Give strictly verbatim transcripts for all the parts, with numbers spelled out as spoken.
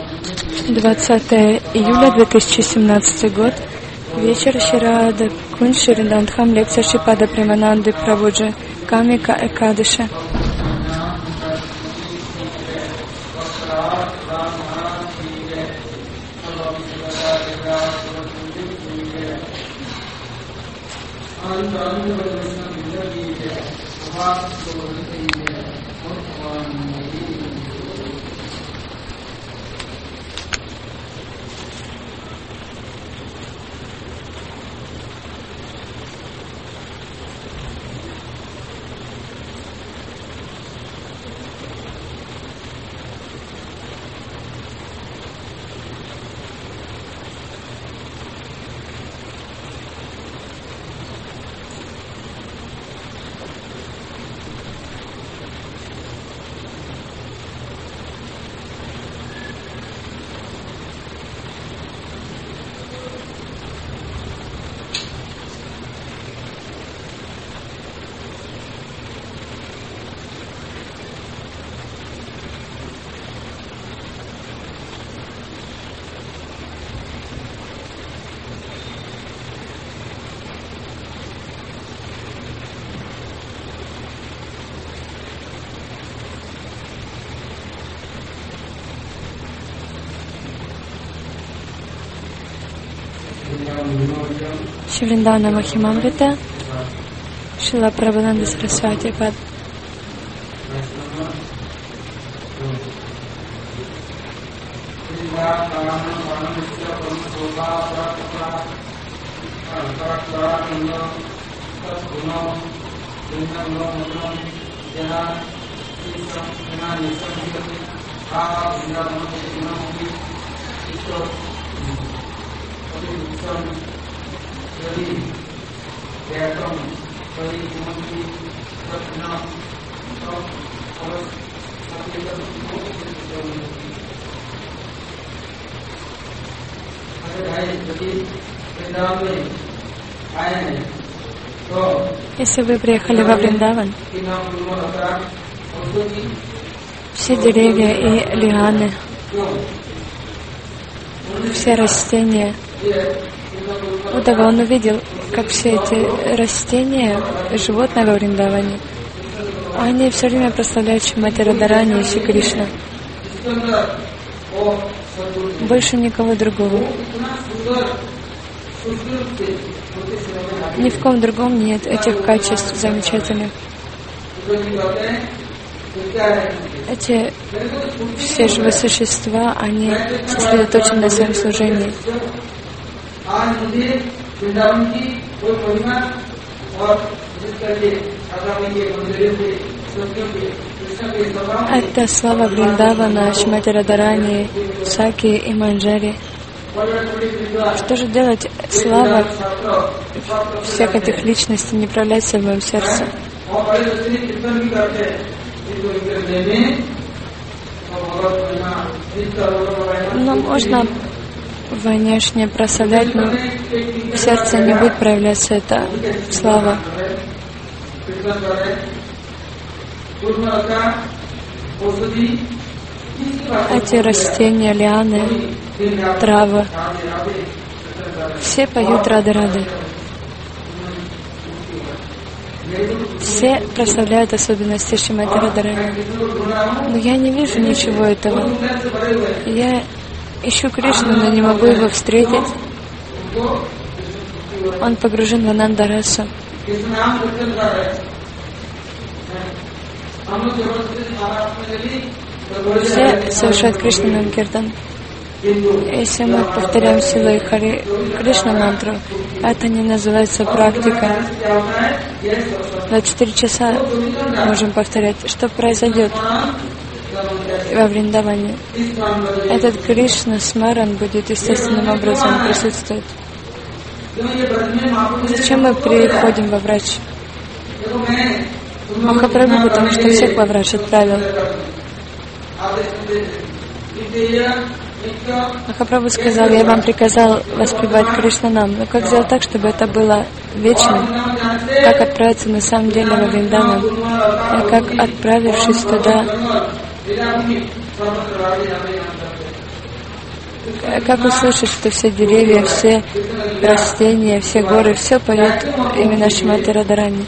двадцатое июля две тысячи семнадцатый год. Вечер Шрада Кунж Шридандхам. Лекция Шрипада Премананды Прабуджи. Камика Экадыша. Шривриндавана Махимамрита, Шрила Прабхананда Сарасвати Пад. Если вы приехали во Вриндаван, все деревья и лианы, все растения, Удава, он увидел, как все эти растения, животные во Вриндаване, они все время прославляют Шримати Радхарани и Шри Кришна. Больше никого другого. Ни в ком другом нет этих качеств замечательных. Эти все живые существа, они сосредоточены на своем служении. Это слава Вриндавана, Шримати Радхарани, Саки и Манджари. Что же делать? Слава всех этих личностей не проявляется в моем сердце. Но можно внешне прославлять, но в сердце не будет проявляться эта слава. Эти растения, лианы, травы, все поют Рады-Рады. Все прославляют особенности Шримати Радхарани. Но я не вижу ничего этого. Я ищу Кришну, но не могу его встретить. Он погружен в Ананда-расу. Все совершают Кришна Киртан. Если мы повторяем силой Хари Кришна мантру, это не называется практика. двадцать четыре часа можем повторять. Что произойдет во Вриндаване? Этот Кришна Смаран будет естественным образом присутствовать. Зачем мы приходим во врач? Махапрабху, потому что всех во врач отправил. Махапрабху сказал: я вам приказал воспевать Кришнанам, но как сделать так, чтобы это было вечным? Как отправиться на самом деле во Вриндаван? И как, отправившись туда, Как услышать, что все деревья, все растения, все горы, все поют именно Шримати Радхарани?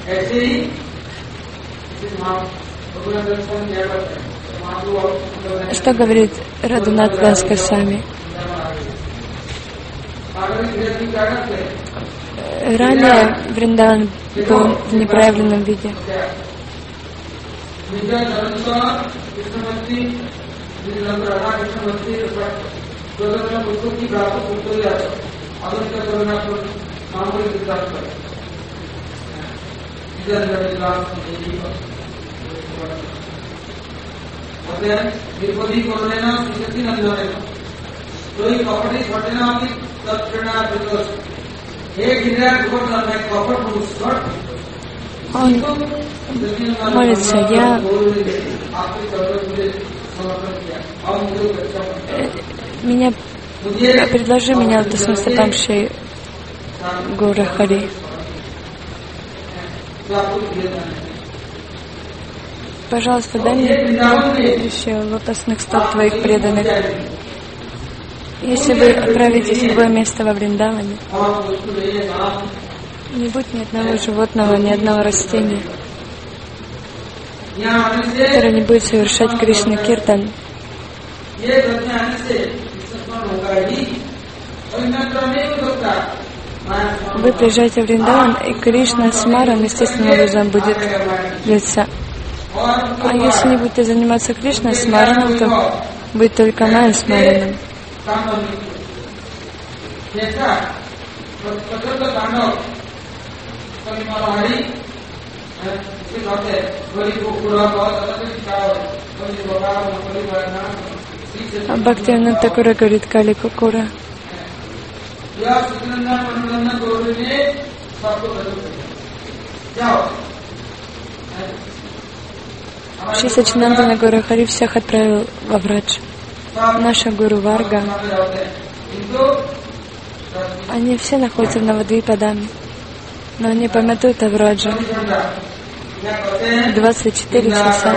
Что говорит Радханат Дас Госвами? Ранее Вриндаван был в непроявленном виде. Он молится, я меня предложи меня Лотосным стопам Шри Гаура Хари. Пожалуйста, дай мне еще лотосных стоп твоих преданных. Если вы отправитесь в любое место во Вриндаване, не будет ни одного животного, ни одного растения, которое не будет совершать Кришна Киртан. Вы приезжаете в Вриндаван, и Кришна Смаран естественным образом будет длиться. А если не будете заниматься Кришна Смараном, то будет только Майя Смараном. А Бхактивинода Такура говорит Кали Кукура. Шри Сачинандана Гаура Хари всех отправил во Врадж. Наша Гуру Варга, они все находятся в Навадвипадаме, но они памятуют о Врадже двадцать четыре часа.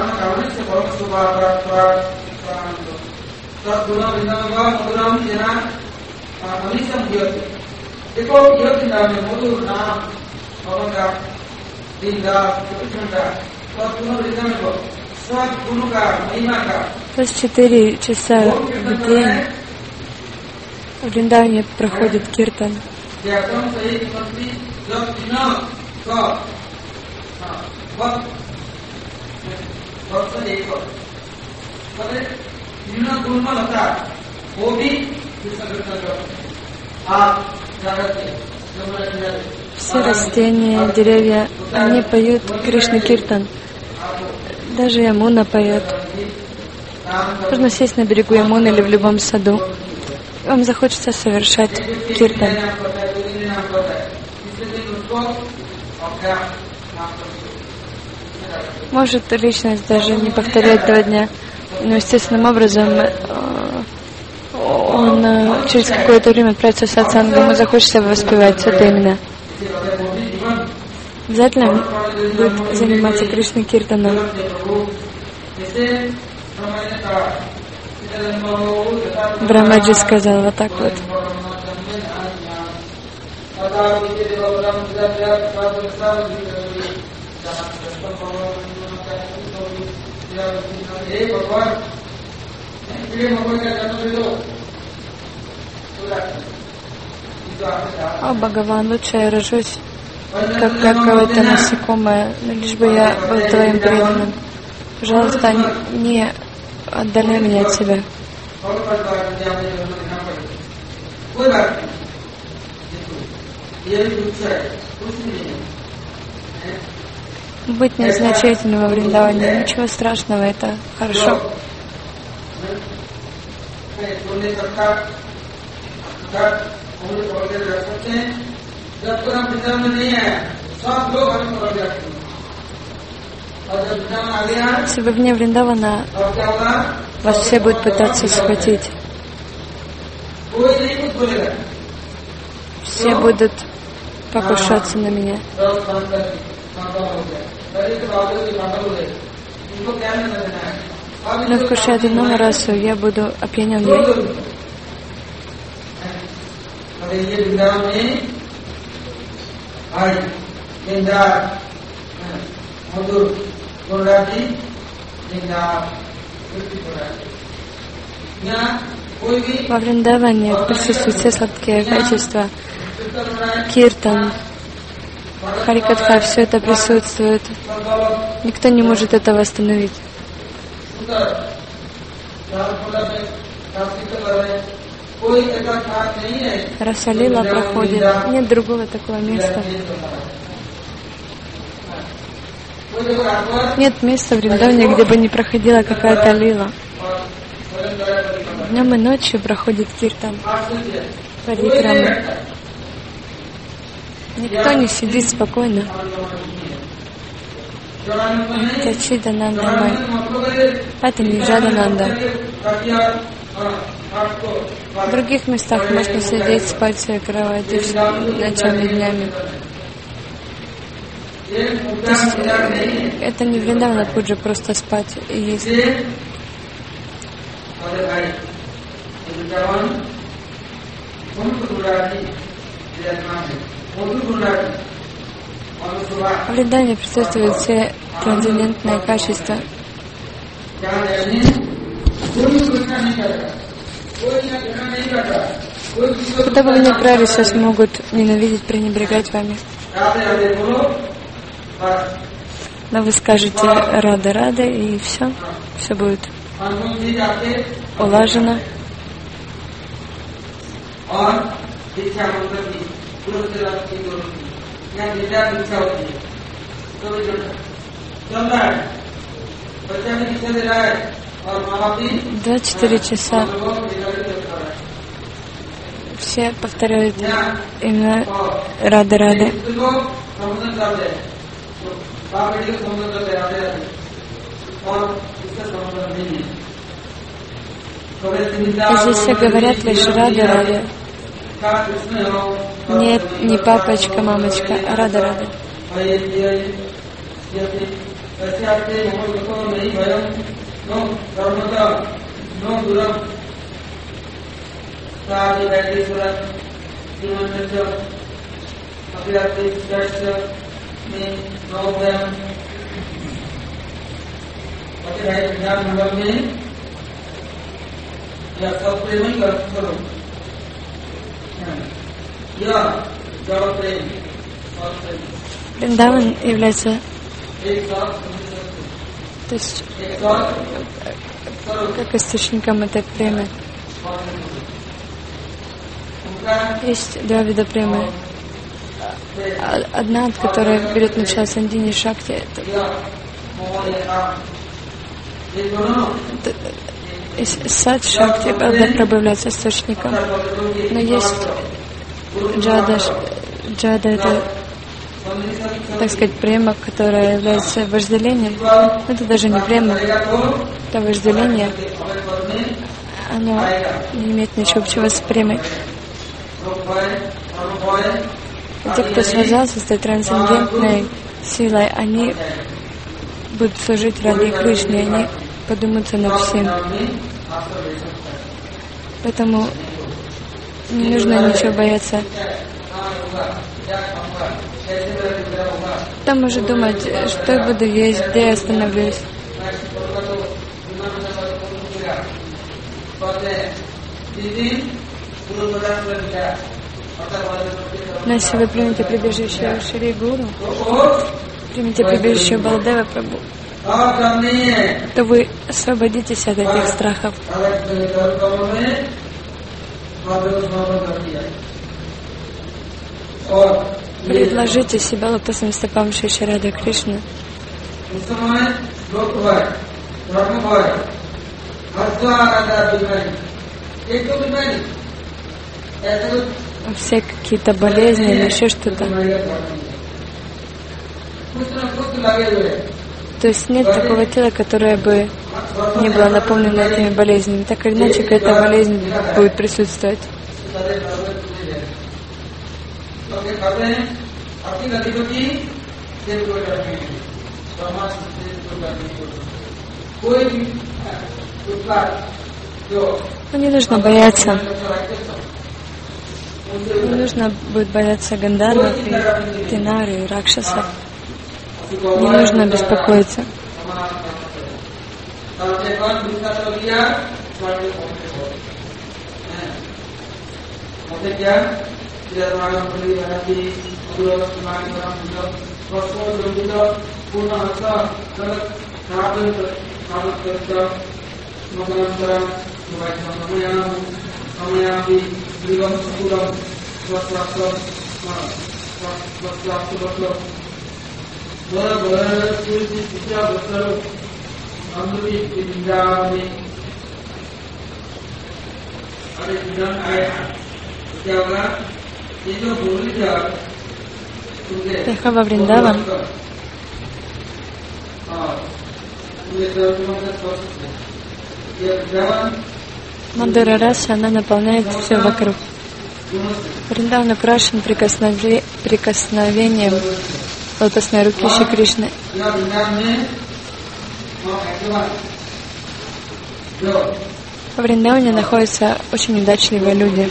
То есть четыре часа в день в Вриндаване проходит киртан. Все растения, деревья, они поют Кришна Киртан. Даже Ямуна поет. Можно сесть на берегу Ямуны или в любом саду. Вам захочется совершать киртан. Может личность даже не повторять два дня, но естественным образом он через какое-то время отправится в сатсангу, ему захочется воспевать это именно. Обязательно будет заниматься Кришна Киртаном. Брахмаджи сказал вот так вот. О, Бхагаван, лучше я рожусь, как какое-то насекомое, но лишь бы я был твоим преданным. Пожалуйста, не отдаляй меня от себя. Быть незначительным во Вриндаване, ничего страшного, это хорошо. Если вы вне Вриндавана, вас все будут пытаться схватить. Все будут покушаться на меня. Но вкушая одну расу, я буду опьянен ей. Во Вриндаване присутствуют все сладкие качества, киртан, харикатха, все это присутствует. Никто не может этого остановить. Расалила проходит, нет другого такого места. Нет места в Вриндаване, где бы не проходила какая-то лила. Днем и ночью проходит киртан, парикрама. Никто не сидит спокойно. Сачидананда Май. Это не Джадананда. В других местах можно сидеть, спать в своей кровати ночами и днями. То есть, это не Вриндавана Пуджа, просто спать и есть. В Вриндаване присутствуют все трансцендентные качества. Куда бы вы ни крались, вас могут ненавидеть, пренебрегать вами. Но вы скажете «рада, рада», и все, все будет улажено. двадцать четыре часа все повторяют именно Рада-Рада. Здесь все говорят лишь Рада-Рада. Нет, не папочка, мамочка, а Рада-Рада. Вриндаван является, то есть, как источником этой премы. Есть два вида премы. Одна, от которой берет начало Сандини Шакти, это Сад Шакти, когда пробавляется источником. Но есть Джада, Джада это, так сказать, према, которая является вожделением. Это даже не према, это вожделение. Оно не имеет ничего общего с премой. Те, кто связался с этой трансцендентной силой, они будут служить ради Кришны, они поднимутся над всем. Поэтому не нужно ничего бояться. Кто может думать, что я буду есть, где я остановлюсь? Но если вы примете прибежище Шри Гуру, примите прибежище Баладева Прабху, то вы освободитесь от этих страхов. Предложите себя лотосным стопам Шри Шри Рады Кришны. Все какие-то болезни или еще что-то. То есть нет такого тела, которое бы не было наполнено этими болезнями. Так или иначе, какая-то болезнь будет присутствовать. Но не нужно бояться. Не нужно будет бояться гандарвов, и тинары, и ракшасов. Не нужно беспокоиться. Приехав во Вриндаван, Мадхура Раса, она наполняет все вокруг. Вриндаван украшен прикоснове... прикосновением лотосной руки Шри Кришны. В Вриндаване находятся очень удачливые люди.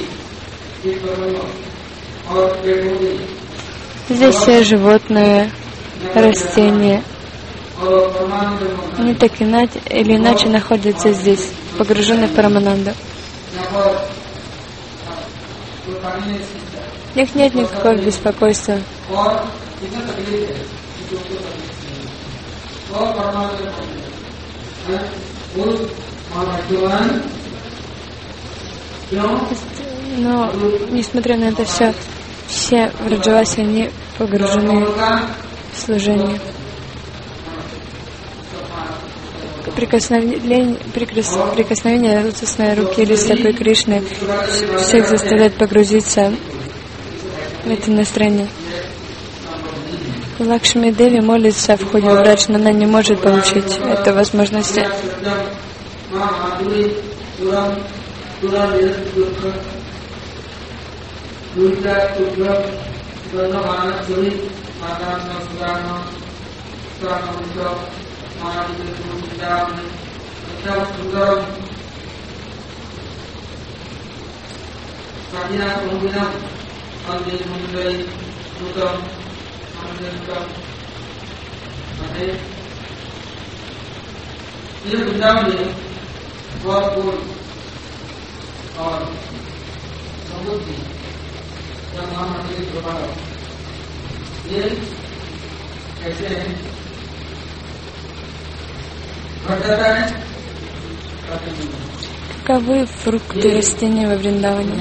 Здесь все животные, растения. Они так иначе, или иначе находятся здесь, погружены в Парамананду. У них нет никакого беспокойства. Но, несмотря на это все, все в Раджавасе, они погружены в служение. Прикосновение, прикос, прикосновение лотосной руки или стопы Кришны всех заставляет погрузиться в это настроение. Лакшми Деви молится в ходе врач, но она не может получить эту возможность. Каковы фрукты и растения во Вриндаване?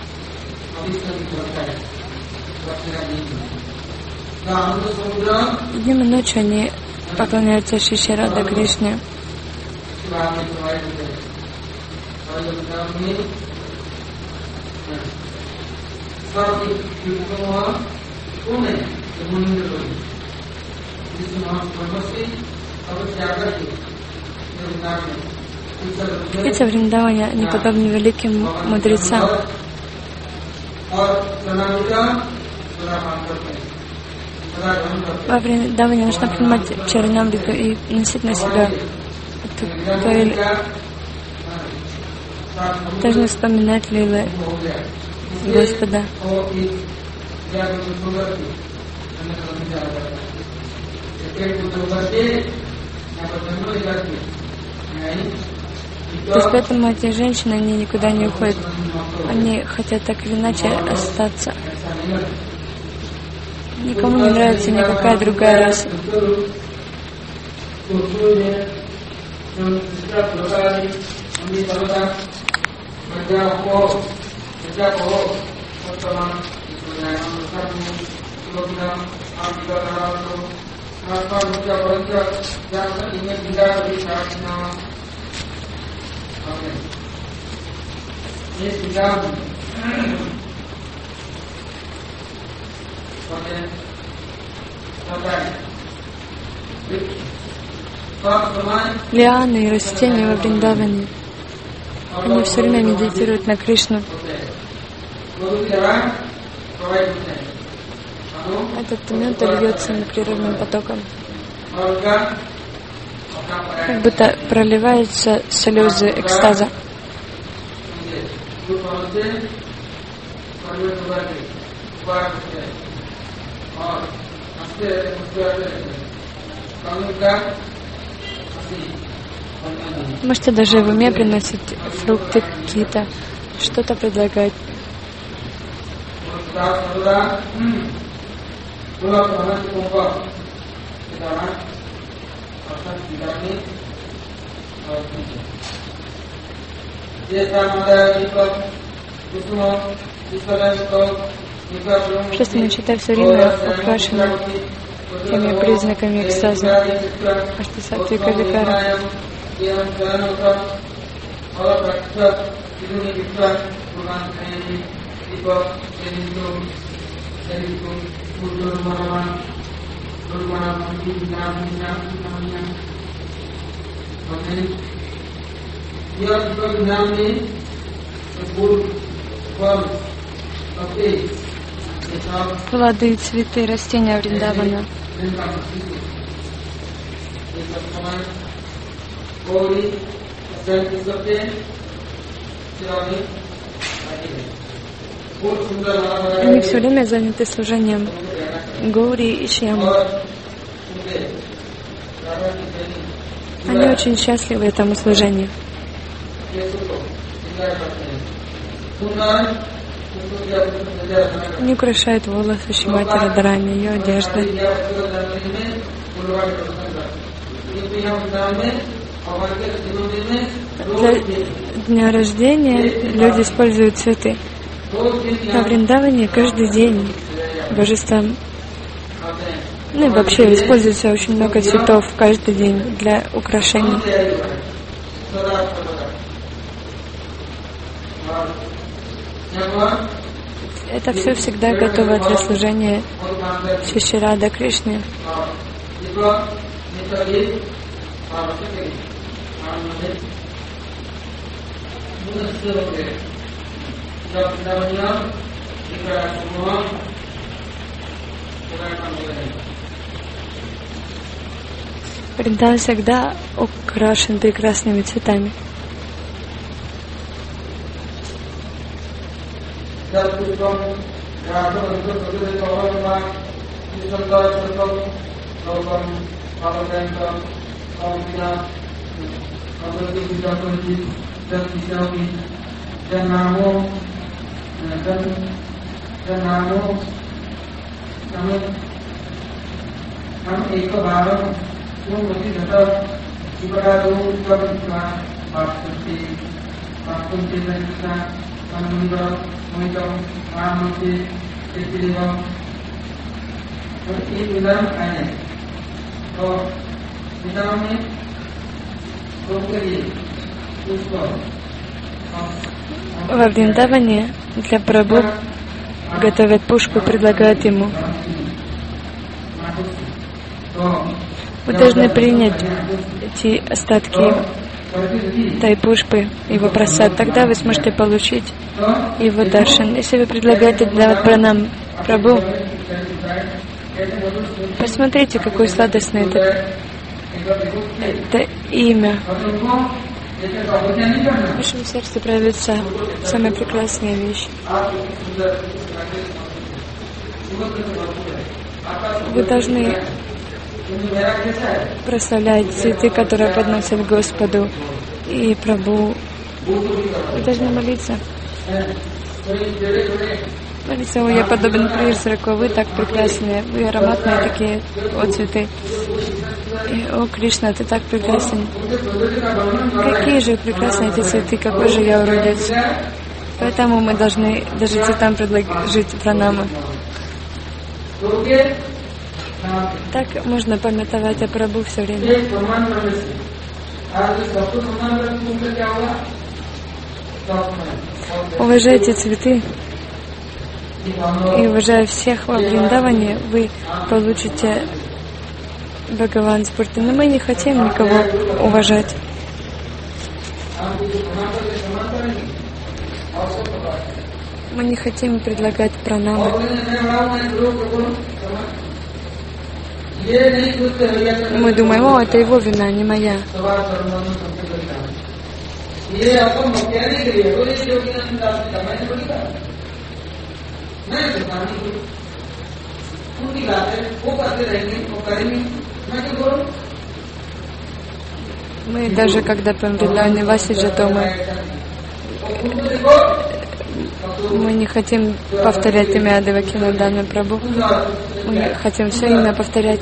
Днем и ночью они поклоняются Шри Рада Кришне. Эти в Вриндаване, они подобны великим мудрецам. Во Вриндаване нужно принимать чаринамриту и носить на себя. Должны вспоминать лилы Господа. То есть поэтому эти женщины, они никуда не уходят. Они хотят так или иначе остаться. Никому не нравится никакая другая раса. Лианы и растения во Вриндаване, они все время медитируют на Кришну. Этот мед льется непрерывным потоком. Как будто проливаются слезы экстаза. Можете даже в уме приносить фрукты какие-то, что-то предлагать. Просто мечта все время украшена теми признаками экстаза, что сатвика викара. Плоды, цветы, растения Вриндавана. Они все время заняты служением Гаури и Шьямы. Они очень счастливы этому служению. Они украшают волосы Шримати Радхарани, ее одежды. Для дня рождения люди используют цветы. На Вриндаване каждый день божествам, ну и вообще используется очень много цветов каждый день для украшений. Это все всегда готово для служения Шри Рада Кришне. Вриндаван всегда украшен прекрасными цветами. Во Вриндаване для Прабху готовят пушку и предлагают ему: вы должны принять эти остатки тай пушпы, его прасад, тогда вы сможете получить его даршан. Если вы предлагаете для пранам Прабху, посмотрите, какое сладостное это, это имя. В вашем сердце проявятся самые прекрасные вещи. Вы должны прославлять цветы, которые подносят Господу и Прабху. Вы должны молиться. Молиться: о, я подобен призраку, вы так прекрасны, вы ароматные такие, о, цветы. И, о, Кришна, ты так прекрасен. Какие же прекрасные эти цветы, какой же я уродец. Поэтому мы должны даже цветам предложить пранамы. Так можно памятовать о Прабху все время. Уважайте цветы. И уважая всех во Вриндаване, вы получите Бхагаван Спурти. Но мы не хотим никого уважать. Мы не хотим предлагать пранамы. Мы думаем: о, это его вина, не моя. Мы даже когда поем Вриндаване Васиджа, то мы, мы не хотим повторять имя Девакинандана Прабху. Мы хотим все имя повторять.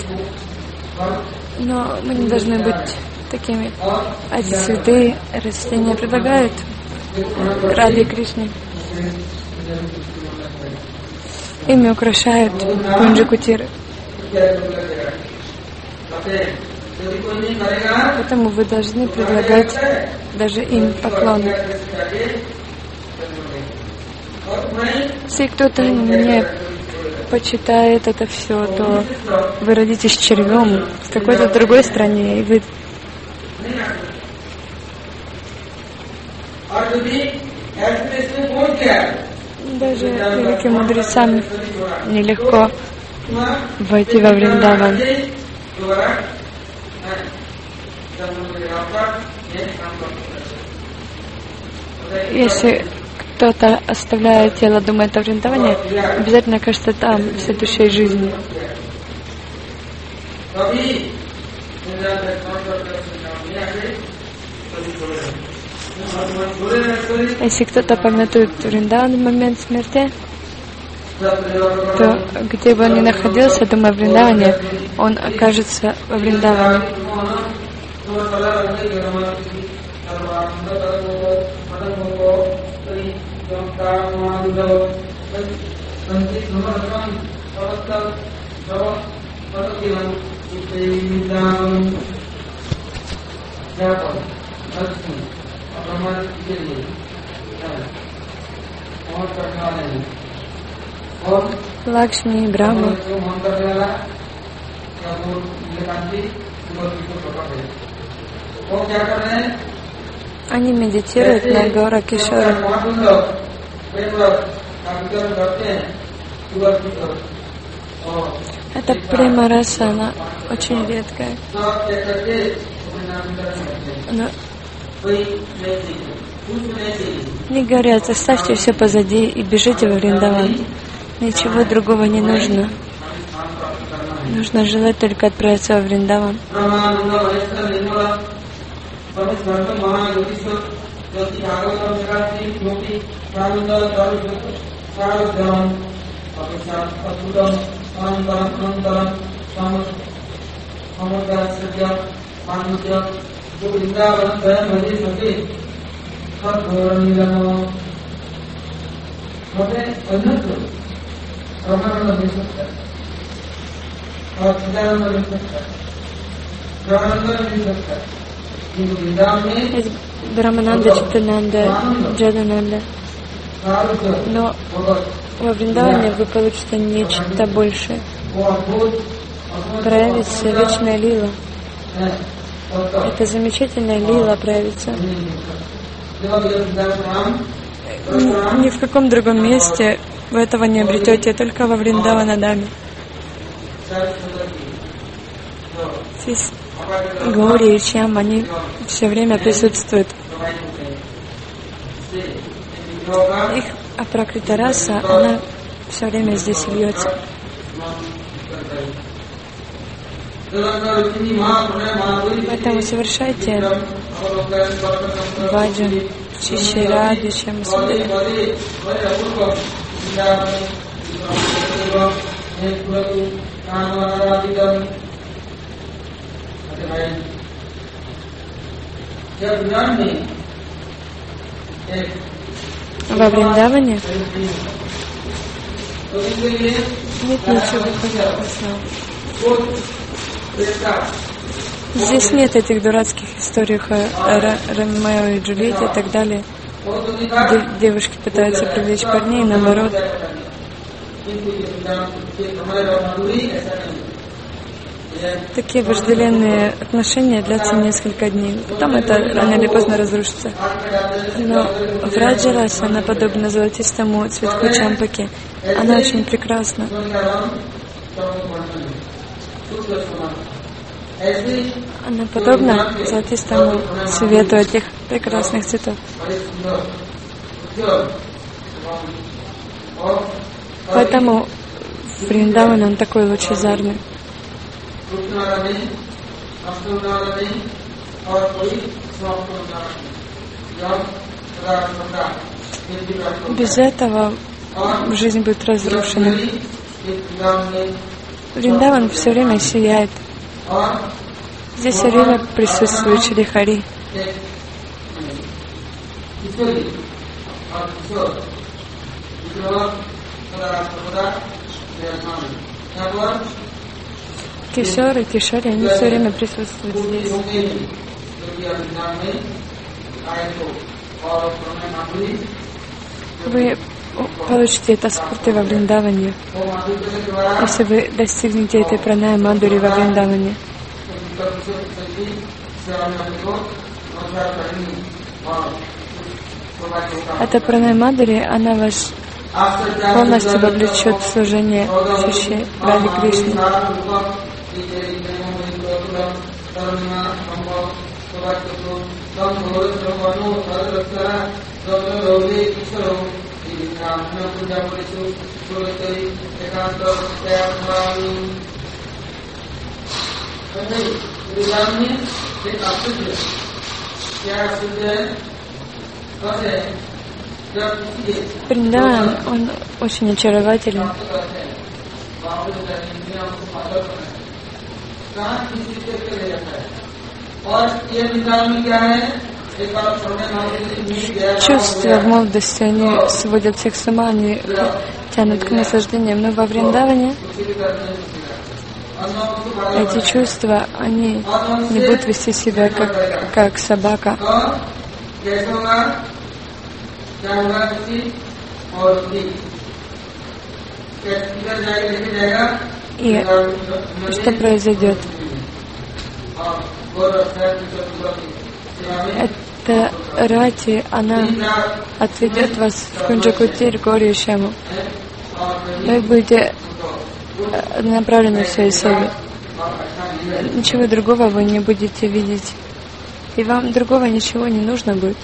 Но мы не должны быть такими. А эти святые растения предлагают Раде Кришне. Ими украшают Кунджи-Кутиры. Поэтому вы должны предлагать даже им поклоны. Если кто-то не почитает это все, то вы родитесь червем в какой-то другой стране, и вы даже великим мудрецам нелегко войти во Вриндаван. Если кто-то, оставляя тело, думает о Вриндаване, обязательно окажется там, в следующей жизни. Если кто-то памятует Вриндаван в момент смерти, то где бы он ни находился, думая о Вриндаване, он окажется во Вриндаване. Лакшми и Брахма они медитируют на Гора Кишора. Эта према раса, она очень редкая. Но не говорят, оставьте все позади и бежите во Вриндаван. Ничего другого не нужно. Нужно желать только отправиться во Вриндаван. Есть Брамананда, Читананда, Джадананда. Но во Вриндаване вы получите нечто большее. Проявится вечная лила. Это замечательная лила проявится. Ни в каком другом месте вы этого не обретете, только во Вриндаванадаме. Здесь Гаури и Чьям, они все время присутствуют. Их апракрита раса, она все время здесь льется. Поэтому совершайте баджан чище ради, чем судари. Во Вриндаване нет ничего прекрасного. Здесь нет этих дурацких историй о Ромео и Джульетте и так далее, где девушки пытаются привлечь парней, и наоборот. Такие вожделенные отношения длятся несколько дней. Потом это рано или поздно разрушится. Но в Раджа-расе она подобна золотистому цветку чампаки. Она очень прекрасна. Она подобна золотистому цвету этих прекрасных цветов. Поэтому Вриндаван, он такой лучезарный. Без этого жизнь будет разрушена. Вриндаван все время сияет. Здесь все время присутствует Шри Хари. Кишоры, Кишори, они все время присутствуют здесь. Вы получите это спурты во Вриндаване, если вы достигнете этой пранaya мадхури во Вриндаване. Эта пранaya мадхури, она вас полностью вовлечет в служение Шиши Ради Кришны. Вриндаван, он очень очарователен. Чувства в молодости, они сводят всех с ума, они тянут к наслаждениям. Но во Вриндаване эти чувства, они не будут вести себя как, как собака. И что произойдет? Эта рати, она отведет вас в Кунджакутир, Горьяшему. Вы будете направлены в своей силе. Ничего другого вы не будете видеть. И вам другого ничего не нужно будет.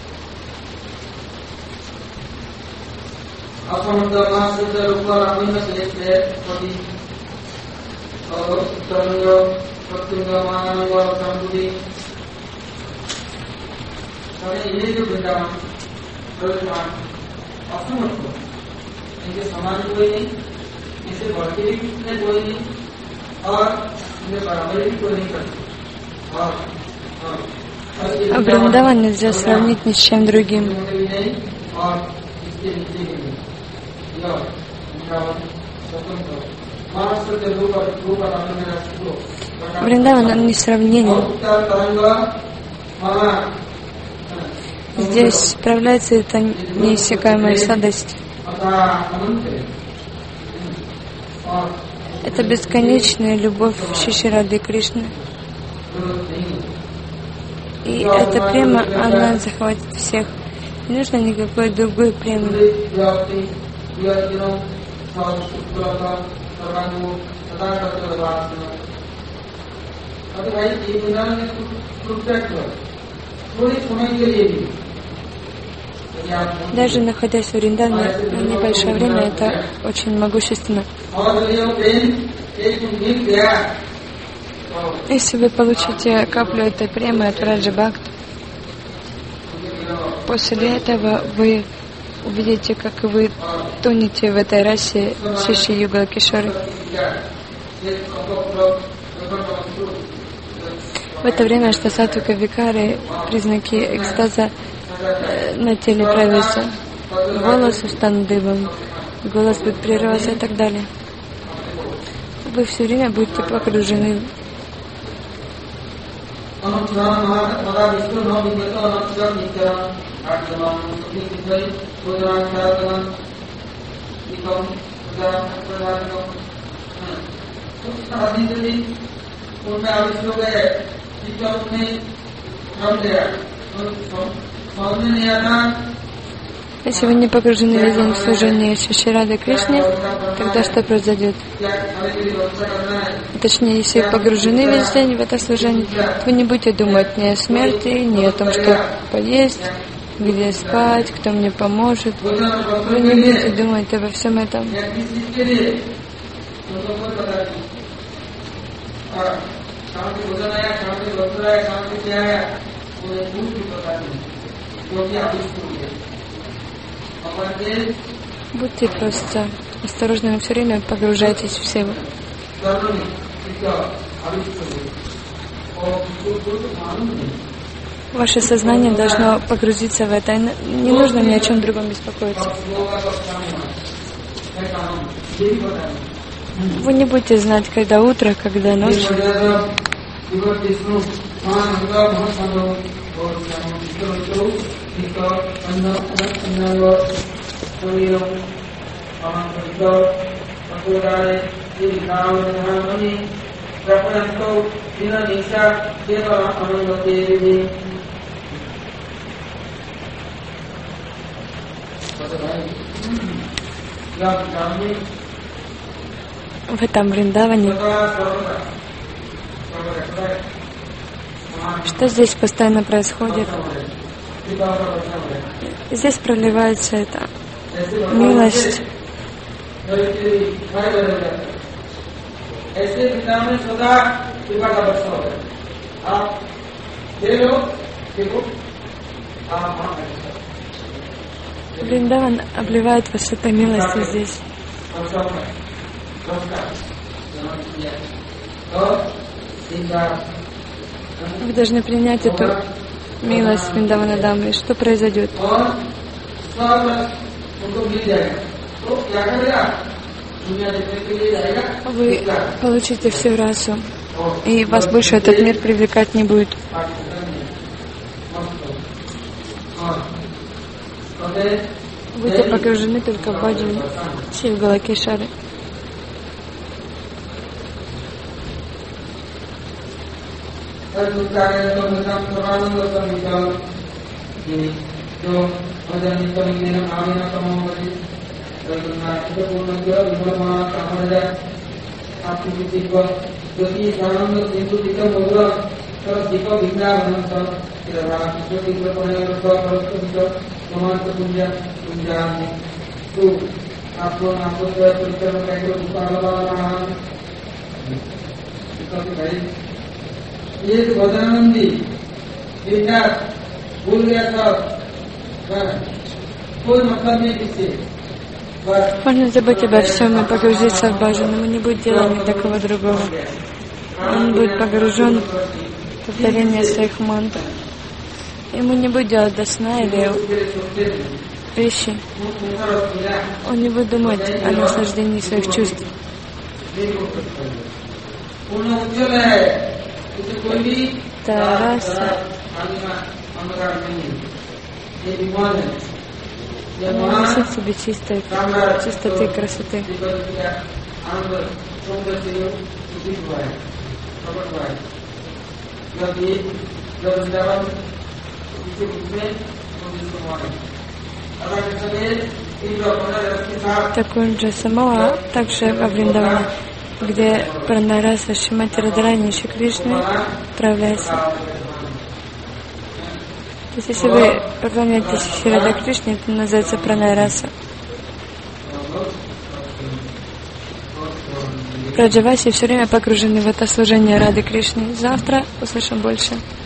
А Вриндаван нельзя сравнить ни с чем другим. Вриндаван, он несравненен. Здесь справляется эта неиссякаемая сладость. Это бесконечная любовь Шиши Рады Кришны. И эта према, она захватит всех. Не нужно никакой другой премы. Даже находясь в Вриндаване на небольшое время, это очень могущественно. Если вы получите каплю этой премы от Раджа Бхакт, после этого вы увидите, как вы тонете в этой расе Шиши Югала Кишоры. В это время что сатвика викары, признаки экстаза э, на теле проявятся. Волосы станут дыбом, голос будет прерываться и так далее. Вы все время будете погружены. Если вы не погружены весь день в служение Шиши Рады Кришне, тогда что произойдет? Точнее, если вы погружены весь день в это служение, то вы не будете думать ни о смерти, ни о том, что поесть, где спать, кто мне поможет. Вы не будете думать обо всем этом. Будьте просто осторожны, все время погружайтесь в себя. Ваше сознание должно погрузиться в это. Не нужно ни о чем другом беспокоиться. Вы не будете знать, когда утро, когда ночь. В этом Вриндаване, что здесь постоянно происходит? Здесь проливается эта милость. Вриндаван обливает вас этой милостью здесь. Вы должны принять эту милость Вриндаванадамы. Что произойдет? Вы получите всю расу, и вас больше этот мир привлекать не будет. Будьте погружены только в баджан Шив Галакешари. ये तो बदानंदी बेटा भूल गया था कोई मतलब नहीं किससे. Можно забыть обо всем и погрузиться в баджан, ему не будет дела ни до кого другого. Он будет погружен в повторение своих мантр. Ему не будет делать до сна или вещи. Он не будет думать о наслаждении своих чувств. Тараса. Носит в себе чистой, чистоты и красоты. Такой же самого также во Вриндаване, где Пранараса Шримати Радхарани и Шри Кришны отправляется. То есть, если вы поклоняетесь Шри Радха Кришне, это называется Пранараса. Браджаваси все время погружены в это служение Рады Кришны. Завтра услышим больше.